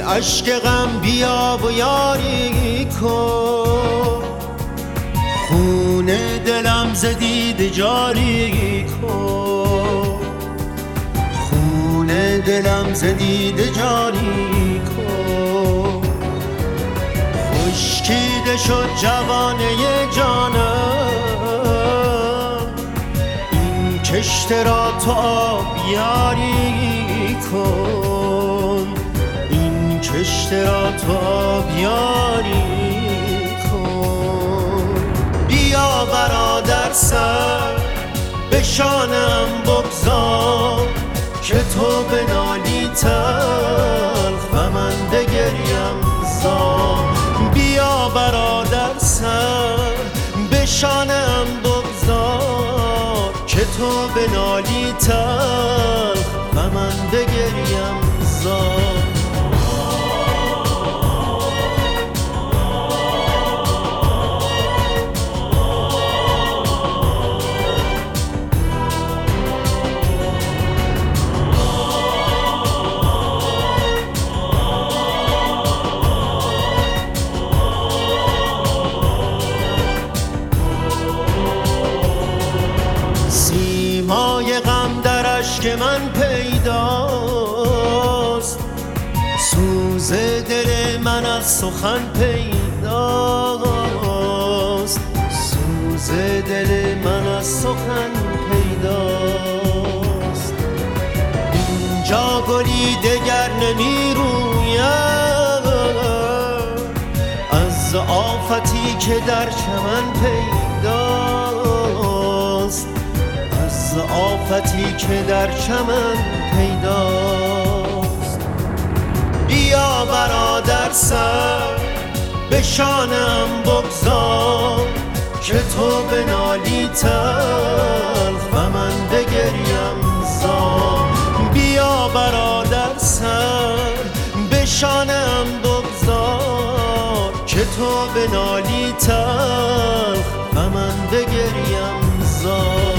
اشک غم بیا و یاری کن، خون دلم ز دیده جاری کن، خون دلم ز دیده جاری کن. خشکیده شد جوانه جانم، این کشته را تو آبیاری کن، این کشته را تو آبیاری کن. بیا برادر سر به شانم بگذار، که تو بنالی تلخ و من بگریم زار. بیا برادر سر به شانم بگذار، که تو بنالی تلخ و من بگریم زار. سیمای غم در اشک من پیداست، سوز دل من از سخن پیداست، سوز دل من از سخن پیداست. اینجا گلی دگر نمی روید از آفتی که در چمن پیداست، از آفتی که در چمن پیداست. بیا برادر سر به شانم بگذار، که تو بنالی تلخ و من بگریم زار. بیا برادر سر به شانم بگذار، که تو بنالی تلخ و من بگریم زار.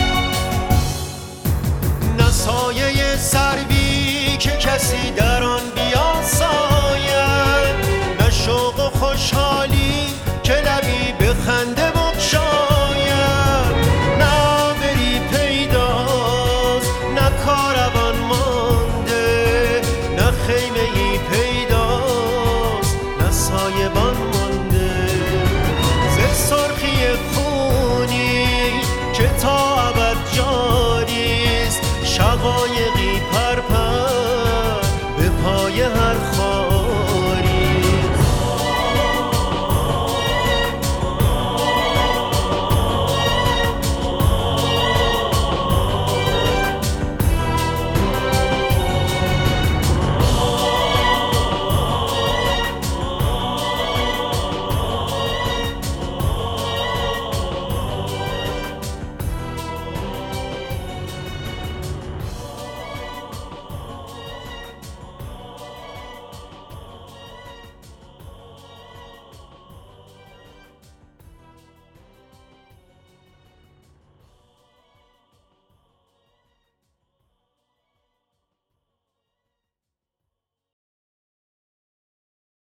سایه سروی که کسی در آن